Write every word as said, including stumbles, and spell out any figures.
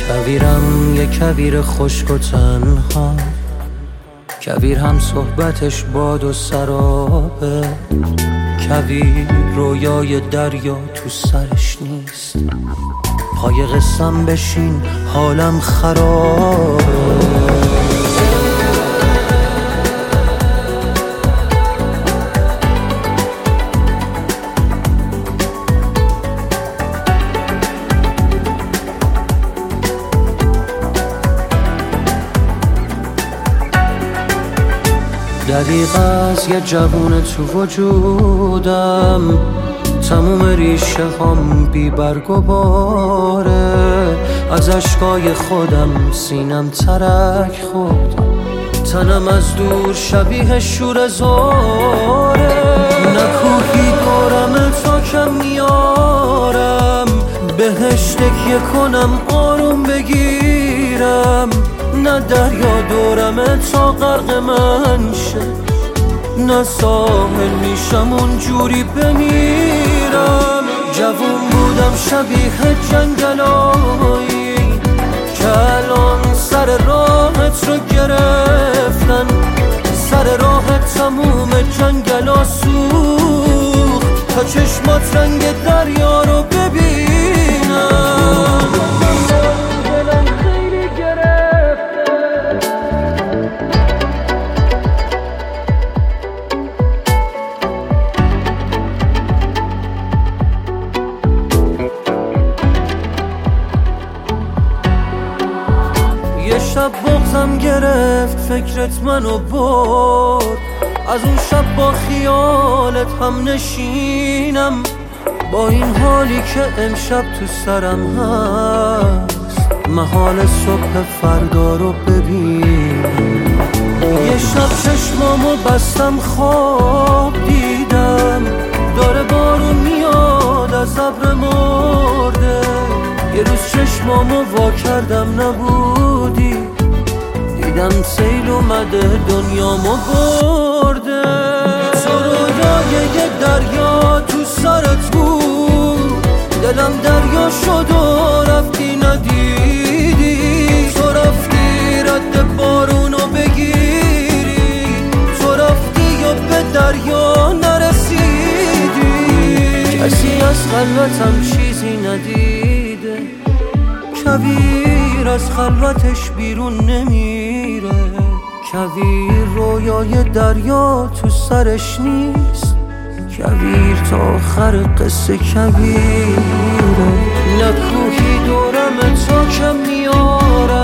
کویرم یه کویر خشک و تنها، کویر هم صحبتش باد و سرابه، کویر رویای دریا تو سرش نیست، پای قسم بشین حالم خرابه. دریغ از یه جوون تو وجودم، تموم ریشه هم بی برگ و باره، از اشکای خودم سینم ترک خورد، تنم از دور شبیه شور زاره، نکوهی دورم تا کم میارم، بهش تکیه کنم آروم بگیرم، نه دریا دورمه تا غرق من شه، نه ساحل میشم اونجوری بمیرم. جوون بودم شبیه جنگلایی که الان سر راهت رو گرفتن، سر راهت تموم جنگلا سوخت تا چشمات رنگ دریا رو ببینم. یه شب بغضم گرفت فکرت منو برد، از اون شب با خیالت هم نشینم، با این حالی که امشب تو سرم هست، محال صبح فردا رو ببین. یه شب چشمامو بستم خواب دیدم، داره بارون میاد از ابر مرده، یه روز چشمامو وا کردم نبودی، دیدم سیل اومده دنیامو برده. تو رویای یه دریا تو سرت بود، دلم دریا شد و رفتی ندیدی، تو رفتی رد بارونو بگیری، تو رفتی یا به دریا نرسیدی، کسی از خلوتم چیزی ندیده، کویر از خلوتش بیرون نمیره، کویر رویای دریا تو سرش نیست، کویر تا آخر قصه کویره، نکوهی دورم تا کم میارم،